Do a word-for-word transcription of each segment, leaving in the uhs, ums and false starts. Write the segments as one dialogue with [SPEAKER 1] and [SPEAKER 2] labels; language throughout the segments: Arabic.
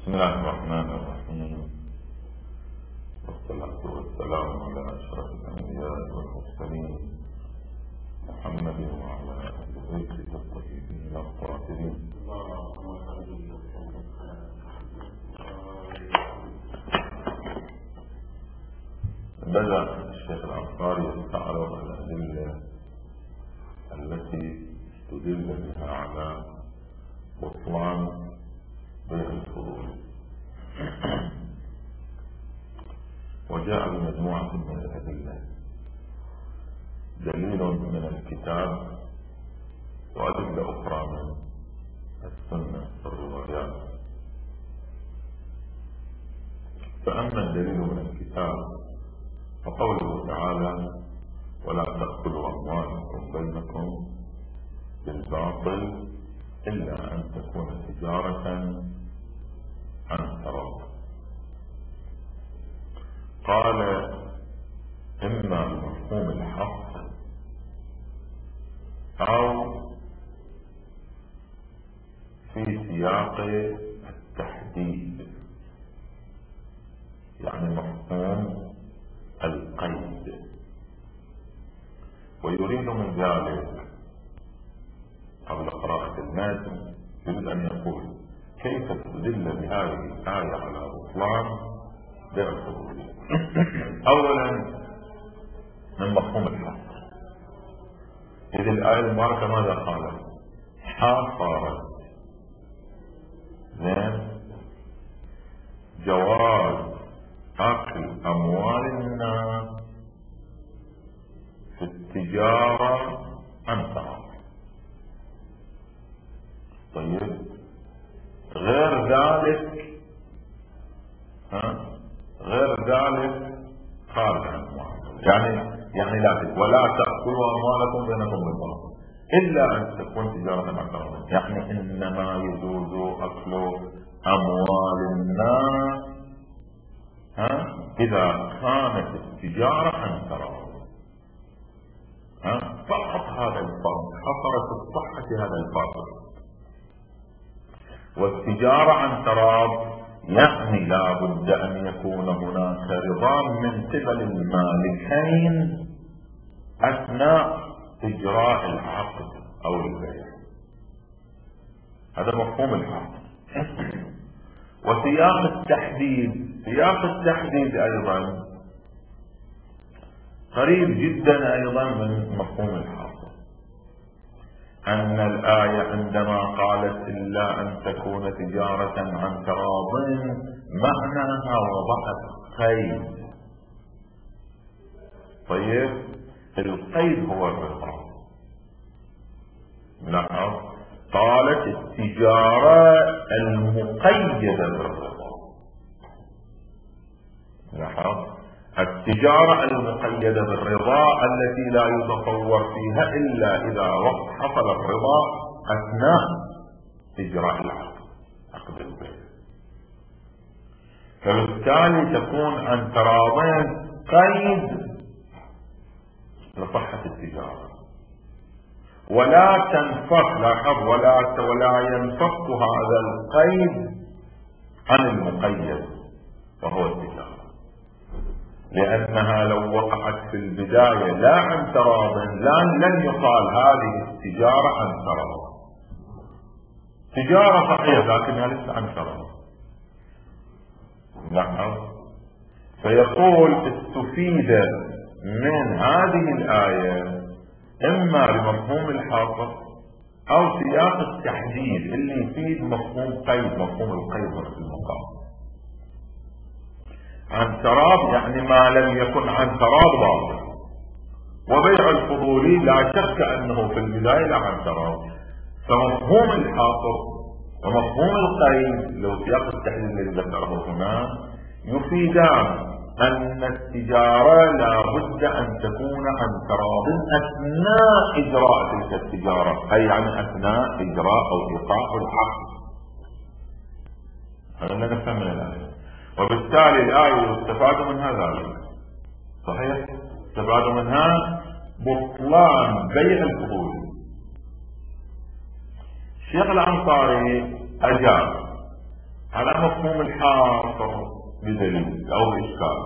[SPEAKER 1] بسم الله الرحمن الرحيم، والصلاة والسلام على أشرف الأنبياء والمرسلين محمد وعلى آل بيته الطيبين الطاهرين. بدأ الشيخ الأنصاري يستعرض الأدلة التي تدل بها على بطلان بيع الفضول، وجاء بمجموعة من الأدلة، دليل من الكتاب وأدلة أخرى من السنة والروايات. فأما الدليل من الكتاب فقوله تعالى: ولا تأكلوا أموالكم بينكم بالباطل إلا أن تكون تجارة عن تراض. قال: إما بمفهوم الحق أو في سياق التحديد، يعني مفهوم القيد. ويريد من ذلك قبل قراءة المتن يريد أن يقول كيف تدل بهذه الآية على بطلان بيع الفضول. أولا من مفهوم الحق، إذ الآية المباركة ماذا قالت؟ حصرت زين جواز أكل أموال الناس في التجارة عن تراض. طيب، غير ذلك ها غير ذلك خارج عن المعاملة، يعني يعني لا ولا تأكلوا أموالكم بينكم بالباطل إلا أن تكون تجارة عن تراض، يعني إنما يجوز أكل أموال الناس ها إذا كانت التجارة عن تراض. ها فقط هذا الفرق حصرت الصحة هذا الفرق. والتجارة عن تراض يعني لا بد أن يكون هناك رضا من قبل المالكين أثناء إجراء العقد أو البيع. هذا مفهوم الحق. وسياق التحديد، سياق التحديد أيضا قريب جدا أيضا من مفهوم الحق. أن الآية عندما قالت إلا أن تكون تجارة عن تراض معناها وضعت قيد. طيب، القيد هو الرضا. لاحظ، قالت التجارة المقيدة بالرضا. لاحظ، التجارة المقيدة بالرضا التي لا يتصور فيها إلا إذا وقت حصل الرضا أثناء إجراء العقد، عقد البيع. فبالتالي تكون عن تراضين قيد لصحة التجارة، ولا تنفك. لاحظ، ولا ولا ينفك هذا القيد عن المقيد وهو التجارة، لأنها لو وقعت في البداية لا عن تراض لن لن يقال هذه التجارة عن تراض. تجارة صحيحة لكنها ليست عن تراض. لاحظ، فيقول استفيد من هذه الآية إما بمفهوم الحاصر أو سياق التحديد اللي يفيد مفهوم قيد، مفهوم القيد في المقام. عن تراض يعني ما لم يكن عن تراض باطل، وبيع الفضولي لا شك أنه في البداية لا عن تراض. فمفهوم الحاصر ومفهوم القيد لو سياق التحديد الذي ذكره هنا يفيدان أن التجارة لا بد أن تكون عن تراض أثناء إجراء تلك التجارة، أي يعني أثناء إجراء أو إيقاع العقد. هذا لا نفهم من الآية. وبالتالي الآية يستفاد منها ذلك. صحيح؟ يستفاد منها بطلان بيع الفضول. الشيخ الأنصاري أجاب على مفهوم الحاصر بدليل أو بإشكال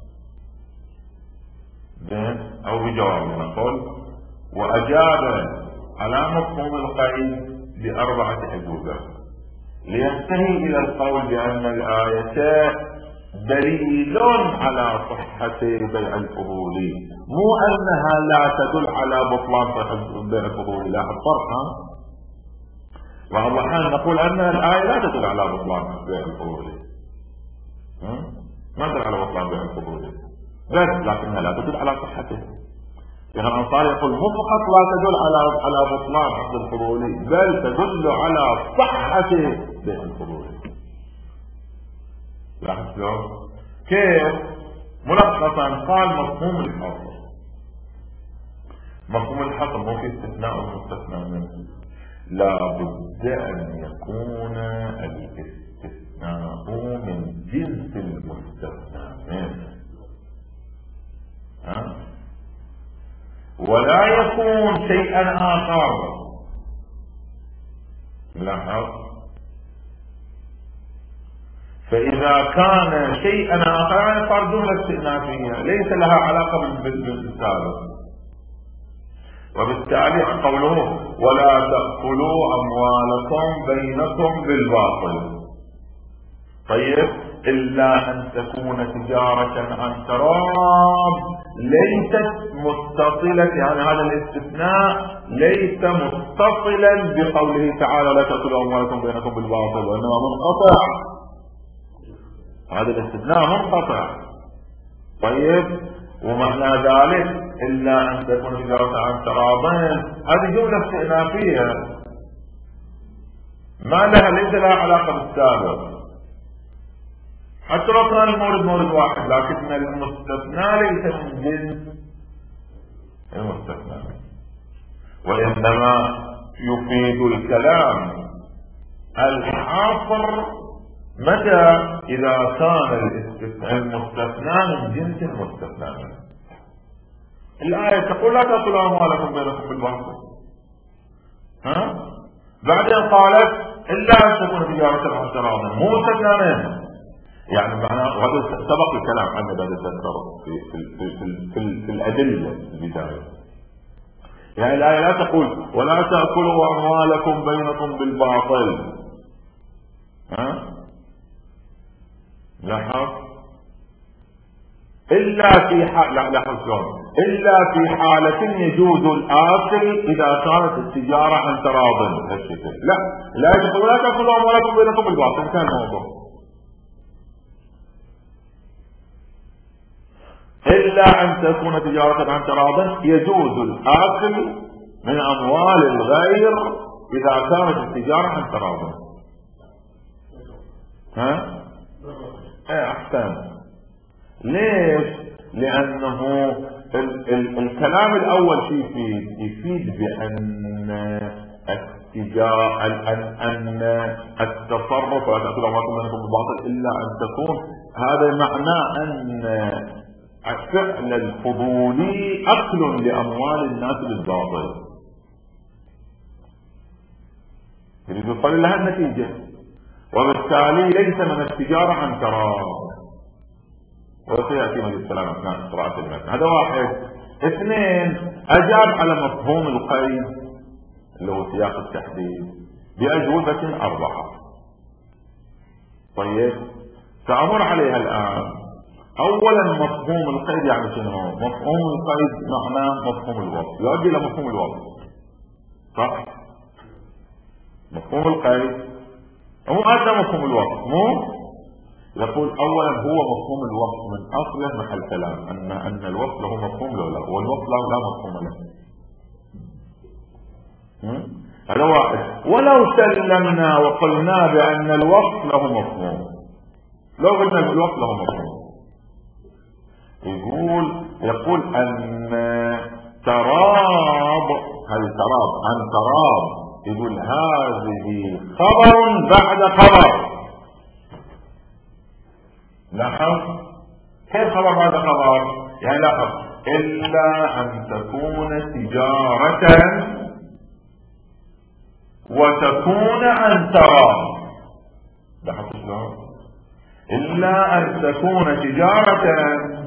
[SPEAKER 1] أو بجواب نقول، وأجاب على مفهوم القيد بأربعة أجوبة لينتهي إلى القول بأن الآية دليل على صحة بيع الفضول، مو أنها لا تدل على بطلان بيع الفضول. لا الفرق، بعض الأحيان نقول أن الآية لا تدل على بطلان بيع الفضول، ما تدل على بطلان بيع الفضول بس، لكنها لا تدل على صحته. يعني الأنصاري يقول مو فقط لا تدل على على بطلان عقد الفضولي، بل تدل على صحة بيع الفضولي. لاحظ شلون؟ كيف؟ ملخصا قال مفهوم الحصر. مفهوم الحصر مو في استثناء ومستثنى منه، لا بد أن يكون الاستثناء من جنس المستثنى منه، ها؟ ولا يكون شيئا آخر. لاحظ، فإذا كان شيئا آخر صار جملة استئنافية ليس لها علاقة بالسابق، وبالتالي قوله ولا تأكلوا أموالكم بينكم بالباطل، طيب إلا أن تكون تجارة عن تراض ليست متصلة، يعني هذا الاستثناء ليس متصلا بقوله تعالى لا تأكلوا أموالكم بينكم بالباطل، وإنما منقطع. هذا الاستثناء منقطع. طيب، ومعنى ذلك إلا أن تكون تجارة عن تراضين، هذه جملة استئنافية ما لها ليس لها علاقة بالسابق، حتى لو كان المورد مورد واحد، لكن المستثنى ليس من جنس المستثنى، وإنما يفيد الكلام الحاصر متى؟ إذا كان المستثنى من جنس المستثنى. الآية تقول لا تأكلوا أموالكم بينكم بالباطل، ها؟ بعدين قالت إلا أن تكون تجارة عن تراض، مو مستثنى منه. يعني معناه، وهذا سبق الكلام عنه بعد التذكر في في في, في, في, في الأدلة البداية. يعني الآية لا تقول ولا تأكلوا أموالكم بينكم بالباطل، ها؟ لاحظ، إلا في حال، لا لاحظ شلون، إلا في حالة يجوز الآكل إذا كانت التجارة عن تراض. لا لا تقول لا تأكلوا أموالكم بينكم بالباطل، كان الموضوع إلا أن تكون تجارة عن تراض يجوز الآكل من أموال الغير إذا كانت التجارة عن تراض. ها؟ ايه احسن. ليش؟ لانه ال ال الكلام الاول فيه يفيد يفيد بان التجارة ان ان التصرف ولا تأكلوا أموالكم بينكم بالباطل الا ان تكون، هذا معناه ان فعل الفضولي اكل لاموال الناس بالباطل، يريد يوصل لها النتيجة، وبالتالي ليس من التجارة عن تراض، وسيأتي من السلام أثناء قراءة المتن. هذا واحد. اثنين، أجاب على مفهوم القيد اللي هو سياق التحديد بأجوبة أربعة. طيب، سأمر عليها الآن. أولا، مفهوم القيد يعني شنو؟ مفهوم القيد معناه مفهوم الوصف، يؤدي إلى مفهوم الوصف، صح؟ مفهوم القيد مو هذا مفهوم الوصف، مو يقول اولا هو مفهوم الوصف من اصله محل كلام ان ان الوصف له مفهوم له لا، والوصف له لا مفهوم له. هذا واحد. ولو سلمنا وقلنا بان الوصف له مفهوم، لو قلنا الوصف له مفهوم، يقول يقول ان تراب، هذه تراب عن تراب، يقول هذه خبر بعد خبر. لاحظ كيف خبر بعد خبر؟ يعني لاحظ إلا أن تكون تجارة وتكون عن تراض. لاحظ شلون؟ إلا أن تكون تجارة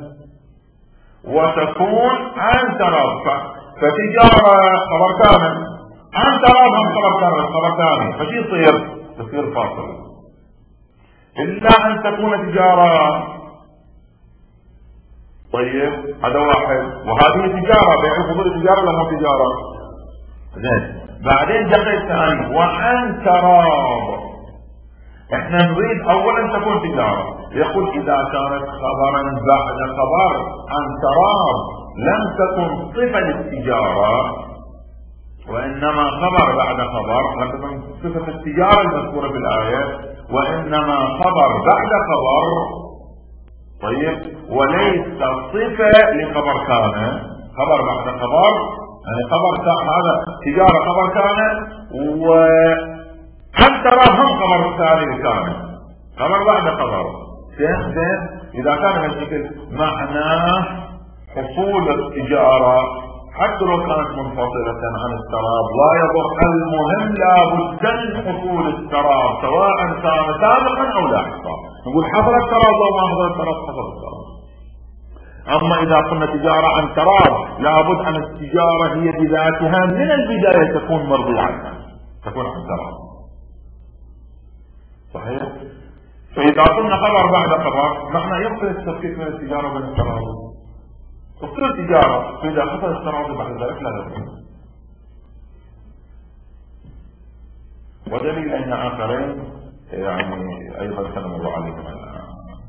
[SPEAKER 1] وتكون عن تراض، فتجارة خبر كامل، عن تراض هم خبر كامل خبر كامل، فشي يصير؟ تصير فاصلة. إلا أن تكون تجارة. طيب هذا واحد، وهذه تجارة، بيع الفضول تجارة ولا مو تجارة؟ زين. بعدين دخل الثاني وعن تراض. احنا نريد اولا تكون تجارة، يقول اذا كانت خبرا بعد خبر عن تراض لم تكن صفة للتجارة، وانما خبر بعد خبر، لم تكن صفة التجارة المذكورة في الآية، وانما خبر بعد خبر. طيب وليس صفة لخبر كان، خبر بعد خبر، يعني خبر هذا تجارة خبر كان، و عن تراض هم خبر ثاني كان، خبر بعد خبر. زين زين. اذا كان هالشكل معناه حصول التجارة حتى لو كانت منفصلة عن التراض لا يضر، المهم لابد من حصول التراض سواء كان سابقا او لاحقا. نقول حصل التراض او ما حصل التراض، حصل التراض. اما اذا قلنا تجارة عن تراض لابد ان التجارة هي بذاتها من البداية تكون مرضية عنها، تكون عن تراض. صحيح؟ فإذا قلنا خبر بعد خبر معنى يبطل التفكيك من التجارة وبين التراضي، تصير التجارة، فإذا حصل التراضي بعد ذلك لا يبطل. ودليل أن آخرين يعني أيضا سنمر عليهم الآن.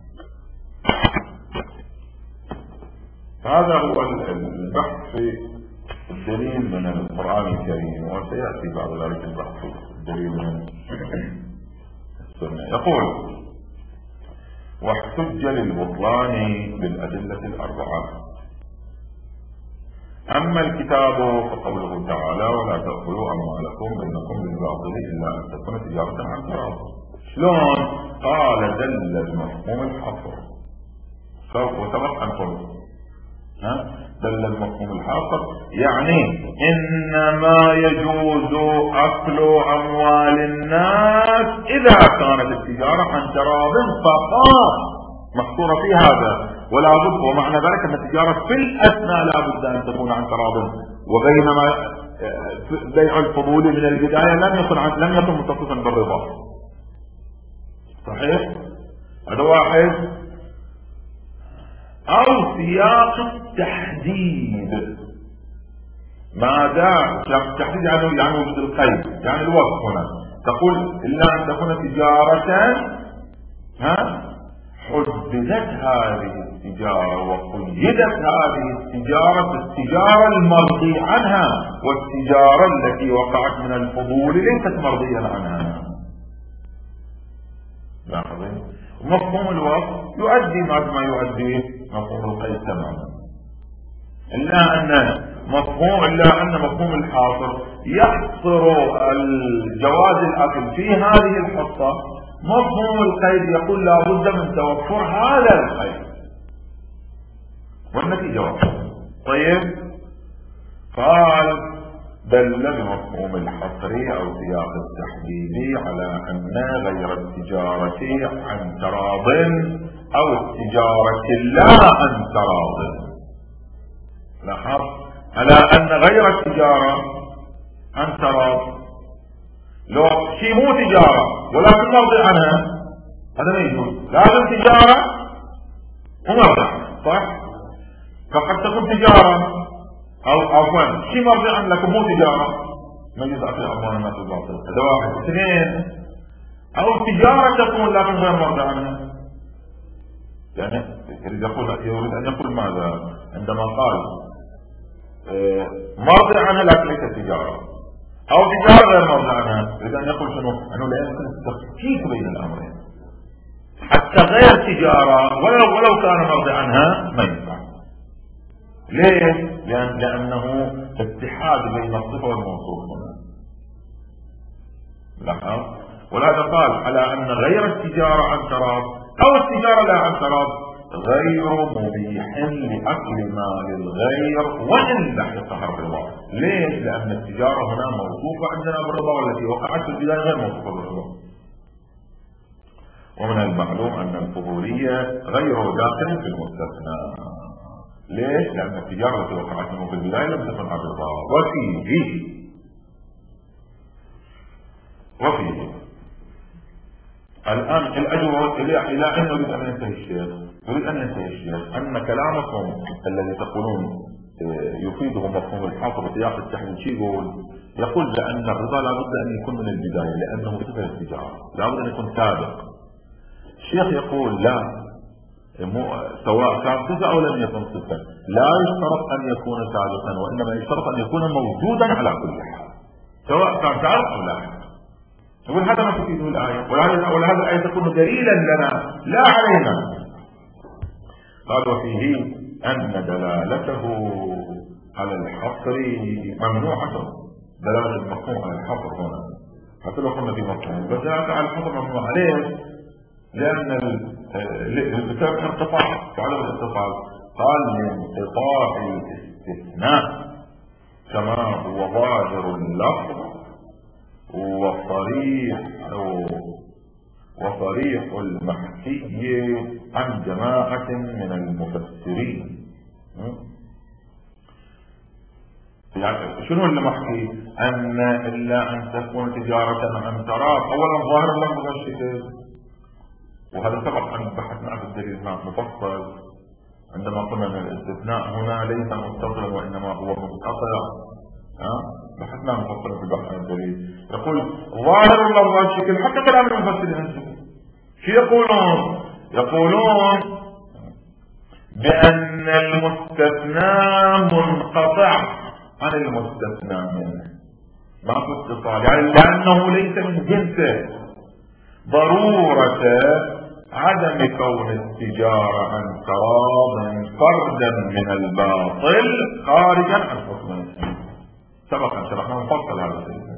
[SPEAKER 1] هذا هو البحث في الدليل من القرآن الكريم، وسيأتي بعد ذلك البحث في الدليل من يقول واحتج للبطلان بالأدلة الأربعة. أما الكتاب فقوله تعالى ولا تأكلوا أموالكم بينكم بالباطل إلا أن تكون تجارة عن تراض. شلون؟ قال دل المفهوم الحصر، وسبق أن قلت ها دل المفهوم الحاصر، يعني انما يجوز اكل اموال الناس اذا كانت التجارة عن تراض فقط، محصورة في هذا. ولا بد، ومعنى ذلك ان التجارة في الاثناء لا بد ان تكون عن تراض، وبينما بيع الفضول من البداية لم يكن عن لم يكن متصفا بالرضا. صحيح؟ هذا واحد. او سياق التحديد، ما دام سياق التحديد يعني يعني وجود القيد، يعني الوصف هنا تقول الا ان تكون تجارة ها حددت هذه التجارة وقيدت هذه التجارة التجارة المرضي عنها، والتجارة التي وقعت من الفضول ليست مرضيا عنها. لاحظين مفهوم الوصف يؤدي ما يؤديه مفهوم القيد تماما، إلا أن مفهوم إلا أن مفهوم الحاصر يحصر الجواز الأكل في هذه الحصة. مفهوم القيد يقول لا بد من توفر هذا القيد، والنتيجة واحدة. طيب قال دل بمفهوم الحصر أو سياق التحديد على أن غير التجارة عن تراض أو التجارة لا عن تراض. لاحظ على أن غير التجارة عن تراض، لو شيء مو تجارة ولكن مرضي عنها هذا ما يجوز، لازم تجارة ومرضي عنها. صح؟ فقد تكون تجارة او عفوا شيء مرضي عنها لكن مو تجارة، ما يجوز اكل اموال الناس بالباطل. هذا واحد. اثنين، او تجارة تكون لكن غير مرضي عنها، يعني يريد يقول يريد ان يقول ماذا عندما قال اه مرضي عنها لكن ليست تجارة، او تجارة غير مرضي عنها، يريد ان يقول شنو؟ انه لا يمكن التفكيك بين الامرين، حتى غير تجارة ولو ولو كان مرضي عنها ما ينفع. ليه؟ لأن لأنه اتحاد بين الصفة والموصوف هنا. لاحظ؟ ولهذا قال على أن غير التجارة عن تراض أو التجارة لا عن تراض غير مبيح لأكل مال الغير وإن لحقها الرضا. ليش؟ لأن التجارة هنا موصوفة عندنا بالرضا، والتي وقعت في البداية غير موصوفة بالرضا. ومن المعلوم أن الفضولية غير داخل في المستثنى. ليش؟ لأن التجارة التي وقعت منه في البداية لم تكن عبثا. وفيه وفيه الآن الأجوبة إلى أين يريد أن ينتهي الشيخ؟ يريد أن ينتهي الشيخ أن كلامكم الذي تقولون يفيده مفهوم الحصر وسياق التحديد. شيء يقول؟ يقول لأن الرضا لابد أن يكون من البداية لأنه مثل التجارة، لابد أن يكون سابق. الشيخ يقول لا، سواء كان صفة أو لم يكن صفة لا يشترط أن يكون سابقا، وإنما يشترط أن يكون موجودا على كل حال سواء كان سابق أو لا. يقول هذا ما تفيده الآية، ولهذا الآية تكون دليلا لنا لا علينا. قال وفيه أن دلالته على الحصر ممنوعة، دلالة المفهوم على الحصر هنا حتى لو قلنا في مفهوم، بس دلالة على الحصر ممنوع. عليه؟ لأن الكتاب انقطاع وعدم الاتصال. قال لانقطاع الاستثناء كما هو ظاهر اللفظ وصريح وصريح المحكي عن جماعة من المفسرين. يعني شنو المحكي؟ أن إلا أن تكون تجارة عن تراض. أولا ظاهر اللفظ هالشكل، وهذا سبق أن بحثنا في الدليل هناك مفصل عندما قلنا أن الاستثناء هنا ليس متصلا وإنما هو منقطع. بحثنا مفصلا في بحث الدليل. يقول ظاهر اللفظ هالشكل، حتى كلام المفسرين هالشكل. شو يقولون؟ يقولون بأن المستثنى منقطع عن المستثنى منه، ما في اتصال، يعني لأنه ليس من جنسه. ضرورة عدم كون التجارة عن تراض فردا من الباطل خارجا عن حكم الاسم. سبقا شرحنا مفصل هذا الشيء.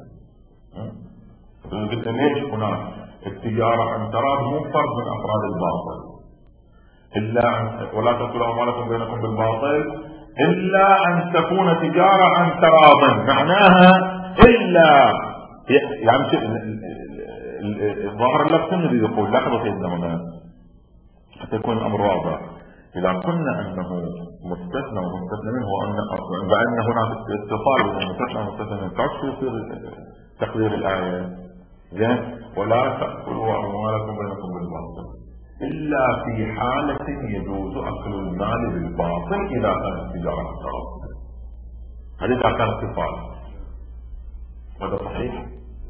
[SPEAKER 1] قلت ليش هناك التجارة عن تراض مو فرد من أفراد الباطل، إلا أن ولا تأكلوا أموالكم بينكم بالباطل إلا أن تكون تجارة عن تراض، معناها إلا يعني ظاهر اللفظ الذي يقول لحظة سيدنا هنا حتى يكون الأمر واضح. إذا قلنا أنه مستثنى ومستثنى منه وأن هناك اتصال بين المستثنى ومستثنى منه، كيف يصير تقدير الآية؟ زين ولا تأكلوا أموالكم بينكم بالباطل إلا في حالة يجوز أكل المال بالباطل إذا كانت تجارة عن تراض. هذا إذا كان اتصال، هذا صحيح.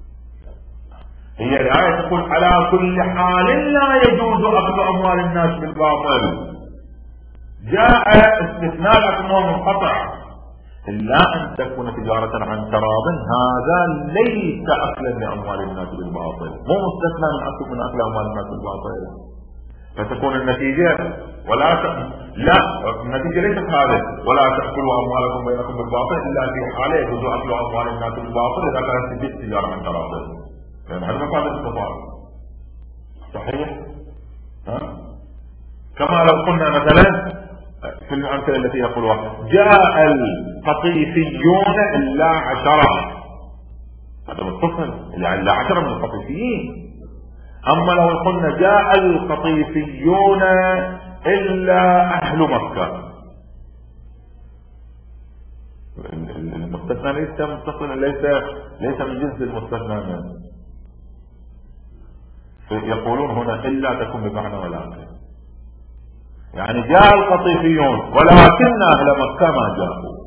[SPEAKER 1] هي الآية تقول على كل حال لا يجوز أخذ أموال الناس بالباطل. جاء استثناء لكنه منقطع إلا أن تكون تجارة عن تراض، هذا ليس أكلا لأموال الناس بالباطل، مو مستثنى من أكل من أكل أموال الناس بالباطل. فتكون النتيجة ولا ت... لا النتيجة ليست هذه ولا تأكلوا أموالكم بينكم بالباطل إلا في حالة يجوز أكل أموال الناس بالباطل إذا كانت تجارة عن تراض. يعني هذا مفاد الاستطاعة صحيح. ها؟ كما لو قلنا مثلا في الأمثلة التي يقولها جاء القطيفيون إلا عشرة، هذا متصل إلا عشرة من القطيفيين. أما لو قلنا جاء القطيفيون إلا أهل مكة، المستثنى ليس متصلا، ليس ليس من جنس المستثنى منه. يقولون هنا إلا تكون بمعنى ولكن، يعني جاء القطيفيون ولكن أهل مكة ما جاءوا.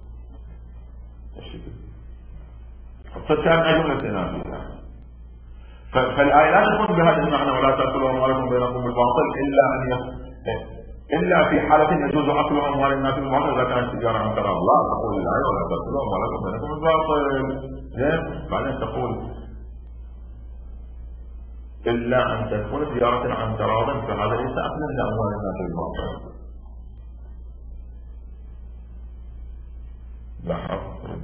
[SPEAKER 1] فكان جملة إناثية. فالآية لا تكون بهذا المعنى ولا تأكلوا أموالكم بينكم بالباطل إلا أن ي... إلا في حالة يجوز أكل أموال الناس بالباطل إذا كانت تجارة عن تراض. لا تقول الآية ولا تأكلوا أموالكم بينكم بالباطل. زين بعدين تقول إلا أن تكون تجارة عن تراض، فهذا ليس أكلا لأموال الناس بالباطل. لاحظ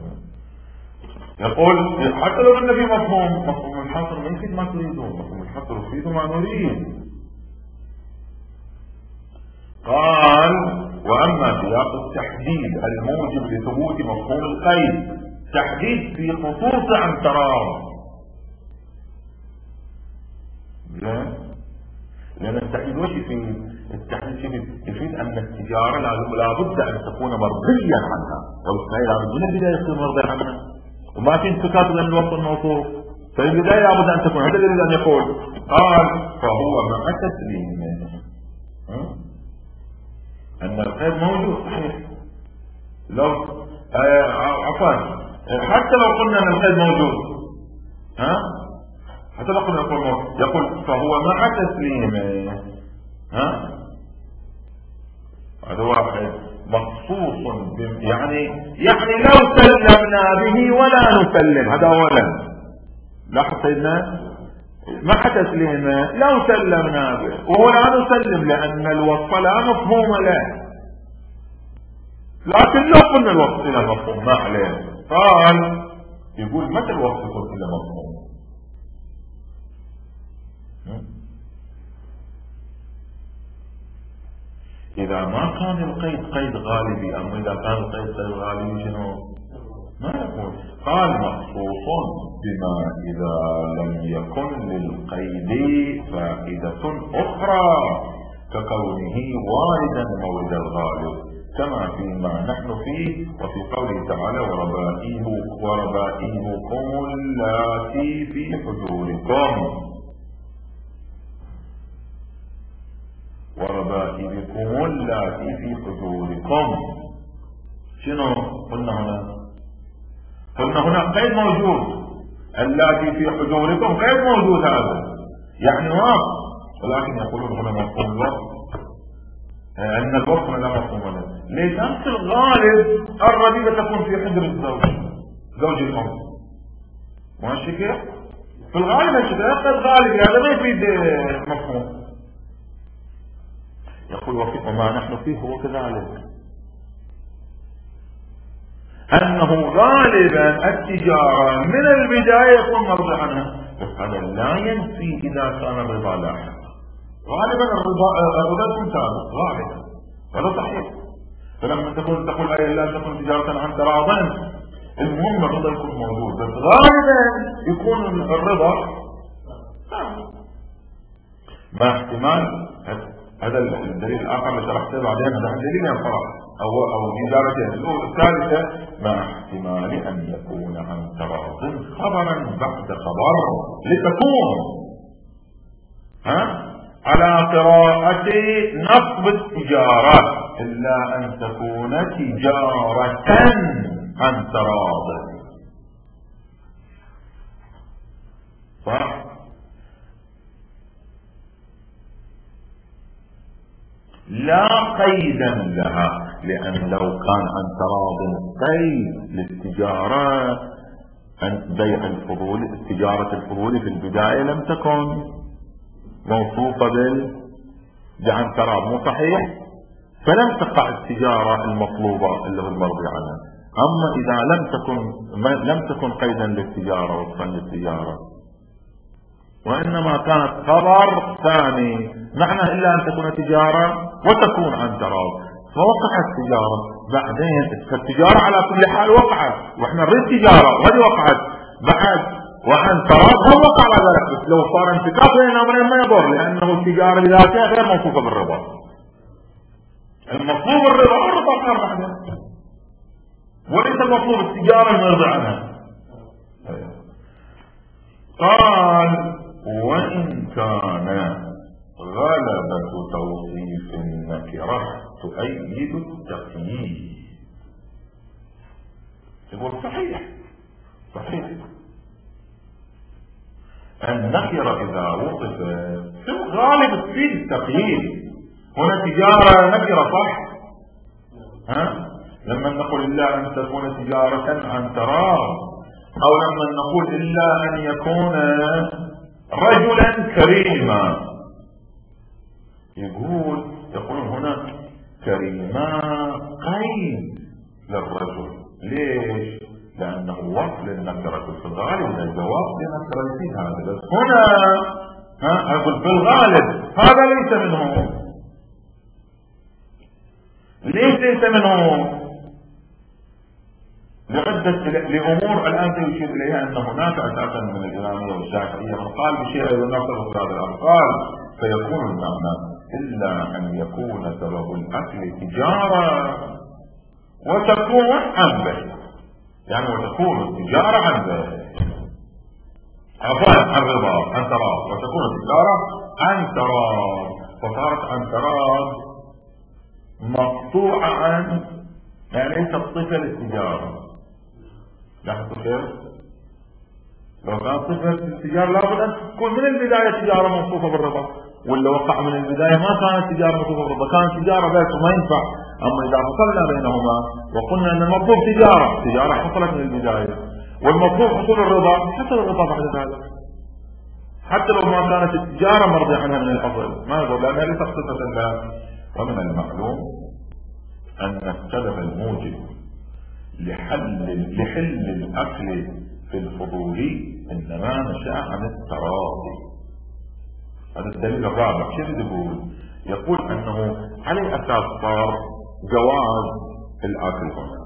[SPEAKER 1] يقول حتى لو أن في مفهوم مفهوم الحصر ما يفيد ما تريدون، مفهوم الحصر يفيد ما نريد. قال وأما سياق التحديد الموجب لثبوت مفهوم القيد، تحديد في خصوص عن تراض. لأن التحديد وش يفيد؟ التحديد يفيد أن التجارة لابد أن تكون مرضيا عنها، وبالتالي لابد من البداية يكون مرضي عنها، وما في انتكاس بين الوصف الموصوف. في البداية لابد أن تكون، هذا الذي أن يقول قال فهو مع تسليمه أن القيد موجود صحيح. لو آه عفوا حتى لو قلنا أن القيد موجود، ها حتى لو قلنا يقول يقول فهو مع تسليمه، ها هذا واحد مخصوص يعني يعني لو سلمنا به ولا نسلم، هذا أولا. لاحظ سيدنا مع تسليمه لو سلمنا به، وهو لا نسلم لأن الوصف لا مفهوم له، لكن لو قلنا الوصف لا مفهوم ما عليه. قال يقول متى الوصف يكون لا مفهوم؟ إذا ما كان القيد قيد غالبي، أما إذا كان القيد قيد غالبي شنو؟ ما يكون. قال مخصوص بما إذا لم يكن للقيد فائدة أخرى ككونه واردا مورد الغالب كما فيما نحن فيه، وفي قوله تعالى وربائه وربائبكم اللاتي في حجوركم وربائبكم اللاتي في حجوركم. شنو قلنا هنا؟ قلنا هنا قيد موجود، اللاتي في حجوركم قيد موجود، هذا يعني واقع، ولكن يقولون هنا مفهوم الوصف ان الوصف لا مفهوم له. ليش؟ انت الغالب الربيبة تكون في حجر الزوج زوج الام، ماشي كيف؟ في الغالب الشيء غالب، هذا ما يفيد مفهوم. يقول وما نحن فيه هو كذلك، أنه غالبا التجارة من البداية يكون مرضى عنها، بس هذا لا ينفي إذا كان الرضا لاحق. غالبا الرضا الرضا يكون سابق غالبا، هذا صحيح. فلما تقول تقول أي لا تكون تجارة عن تراض، المهم الرضا يكون موجود، بس غالبا يكون الرضا ما احتمال. هذا الدليل الآخر اللي شرحته بعدين، هذا دليل ينفرق أو أو إدارتين. الثالثة مع احتمال أن يكون عن تراض خبرا بعد خبر لتكون ها على قراءة نصب التجارة إلا أن تكون تجارة عن تراض. صح؟ لا قيدا لها، لأن لو كان عن تراض قيد للتجارة أن بيع الفضول، التجارة الفضول في البداية لم تكن موصوفة بال تراض، مو صحيح؟ فلم تقع التجارة المطلوبة اللي هو المرضي عنها. أما إذا لم تكن لم تكن قيدا للتجارة وصفا للتجارة، وإنما كانت خبر ثاني معنى إلا أن تكون تجارة وتكون عن تراض، فوقعت تجارة بعدين. فالتجارة على كل حال وقعت، وإحنا نريد تجارة وهذه وقعت بعد وعن تراض هم وقع على ذلك. لو صار انتكاس بين الأمرين ما يضر، لأنه التجارة بذاتها غير موصوفة بالربا، المطلوب الربا والربا صار بعدين، وليس المطلوب التجارة المرضى عنها. قال وإن كان غلبة توصيف النكرة تؤيد التقييد. يقول صحيح صحيح النكرة إذا وصفت في الغالب تفيد التقييد. هنا تجارة نكرة صح؟ ها؟ لما نقول إلا أن تكون تجارة عن تراض، أو لما نقول إلا أن يكون رجلا كريما، يقول يقولون هنا كريما قيد للرجل. ليش؟ لأنه وصل النكرة في الغالب من الجواب لنكرتين هذا، بس هنا ها أقول في الغالب هذا ليس منه. ليش ليس منه؟ لعدة لأمور الآن يشير إليها أن هناك أساسا من الإمامية والشافعية من قال بشيء يناقض في هذا الأمر. قال فيكون المعنى إلا أن يكون سبب الأكل تجارة وتكون عن بيع، يعني وتكون التجارة عن بيع، عفوا عن رضا عن تراض، وتكون التجارة عن تراض، فصارت عن تراض مقطوعة عن، يعني ليست صفة للتجارة. لاحظتوا كيف؟ لو كانت صفة للتجارة لابد أن تكون من البداية تجارة موصوفة بالرضا، ولا وقع من البداية ما كانت تجارة موصوفة بالرضا، كانت تجارة بس وما ينفع. أما إذا فصلنا بينهما وقلنا أن المطلوب تجارة، تجارة حصلت من البداية، والمطلوب حصول الرضا، حصل الرضا بعد ذلك، حتى لو ما كانت التجارة مرضي عنها من الأصل، ما يقول لأنها ليست صفة لها. ومن المعلوم أن السبب الموجب لحل لحل الأكل في الفضولي إنما نشأ عن التراضي. هذا الدليل الرابع. شو يقول؟ يقول أنه على أساس صار جواز الأكل هنا.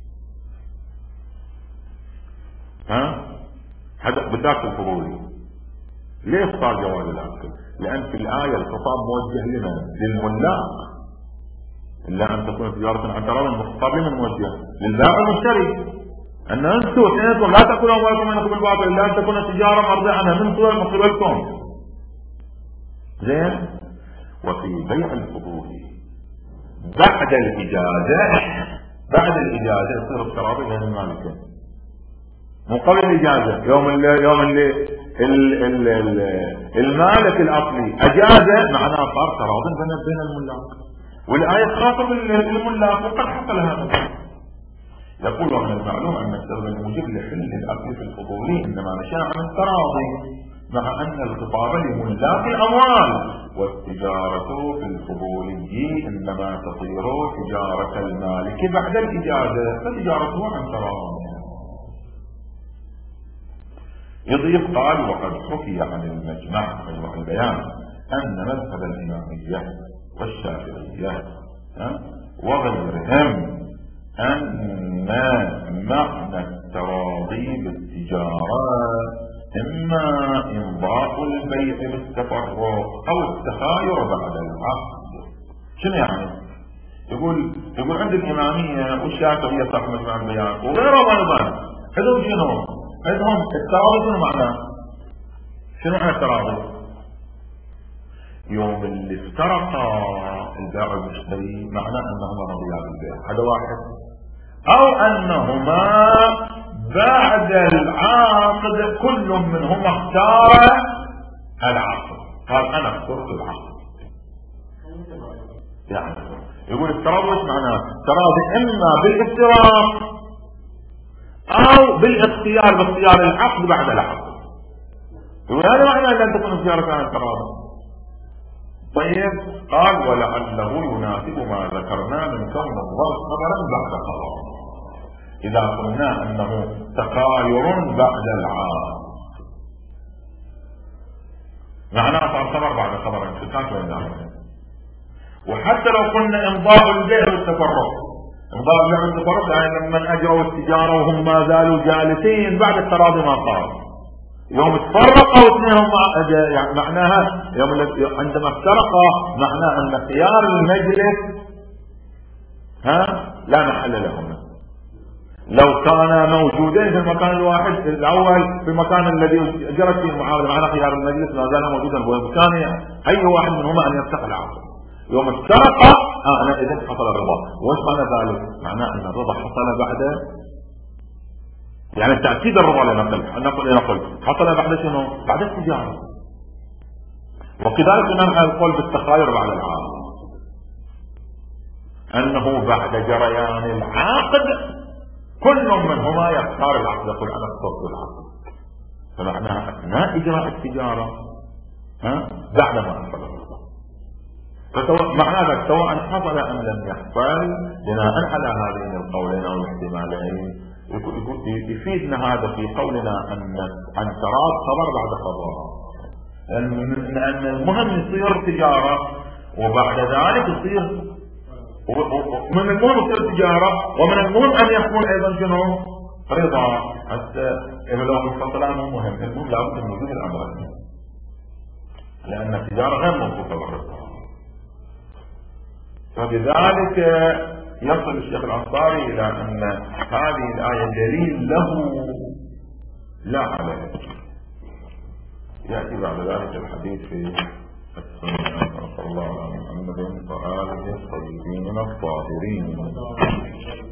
[SPEAKER 1] ها؟ هذا بالذات الفضولي. ليش صار جواز الأكل؟ لأن في الآية الخطاب موجه لنا للملاك، إلا أن تكون تجارة عن تراض، الخطاب لمن موجه؟ للبائع المشتري، أن أنتم اثنينكم لا تأكلوا أموالكم بينكم بالباطل إلا أن تكون تجارة مرضية عنها من صور مصيبتكم. زين. وفي بيع الفضول بعد الإجازة، بعد الإجازة يصير التراضي بين المالكين، مو قبل الإجازة. يوم اللي يوم اللي ال ال ال المالك الأصلي أجازة، معناه صار تراضي بين بين الملاك، والآية تخاطب الملاك، وقد حصل هذا. يقول ومن المعلوم أن السبب الموجب لحل الأكل في الفضولي إنما نشأ عن التراضي، مع أن الخطاب لملاك الأموال، والتجارة في الفضولي إنما تصير تجارة المالك بعد الإجازة، فتجارته عن تراضي. يضيف قال وقد حكي عن المجمع أيوة البيان أن مذهب الإمامية والشافعية وغيرهم أن معنى التراضي بالتجارة إما إمضاء البيع بالتفرق أو التخاير بعد العقد. شنو يعني؟ يقول يقول عند الإمامية والشافعية صاحب مجمع البيان وغيرهم أيضا عندهم شنو؟ عندهم التراضي شنو معناه؟ شنو معنى التراضي؟ يوم اللي افترقا البائع والمشتري معناه أنهما رضيا بالبيع، هذا واحد. أو أنهما بعد العقد كل منهما اختار العقد، قال أنا اخترت العقد. يعني يقول التراضي ايش معناه؟ التراضي إما بالافتراق أو بالاختيار، باختيار العقد بعد العقد. يقول هذا معناه أن تكون اختيارك عن التراضي. طيب قال ولعله يناسب ما ذكرنا من كون الظرف خبرا بعد خبر، إذا قلنا أنه تخاير بعد العقد معناه صار خبر بعد خبر، انفكاك بين ذلك. وحتى لو قلنا إمضاء البيع والتفرق، إمضاء البيع والتفرق يعني لما أجروا التجارة وهم ما زالوا جالسين بعد التراضي ما صار، يوم تفرقوا اثنينهم يعني معناها يوم عندما افترقا معناه ان خيار المجلس ها لا محل لهما. لو كانا موجودين في المكان الواحد الاول في المكان الذي جرت فيه المعامله معناه خيار المجلس ما زال موجودا بامكانه اي واحد منهما ان يفتح العقد. يوم افترقا اه انا اذا حصل الرضا. وايش معنى ذلك؟ معناه ان الرضا حصل بعد يعني تأكيد الرضا لنقل نقل نقل حصل بعد شنو؟ بعد التجارة. وكذلك ننهى القول بالتخاير بعد العقد أنه بعد جريان العقد كل منهما يختار العقد، يقول أنا اخترت العقد، فمعناها أثناء إجراء التجارة ها بعد ما حصل الرضا. فمعنى ذلك سواء حصل أم لم يحصل بناء على هذين القولين أو الاحتمالين يفيدنا هذا في قولنا أن أن تراض خبر بعد خبر، لأن المهم يصير تجارة وبعد ذلك يصير ومن المهم يصير تجارة ومن المهم أن يكون أيضا شنو؟ رضا. حتى إذا لو الفصلان مو مهم، المهم لابد من وجود الأمرين، لأن التجارة غير موصوفة بالربا. فبذلك يصل الشيخ الأنصاري إلى أن هذه الآية دليل له لا عليه. يأتي بعد ذلك الحديث في السنة صلى الله عليه وسلم وآله الطيبين الطاهرين.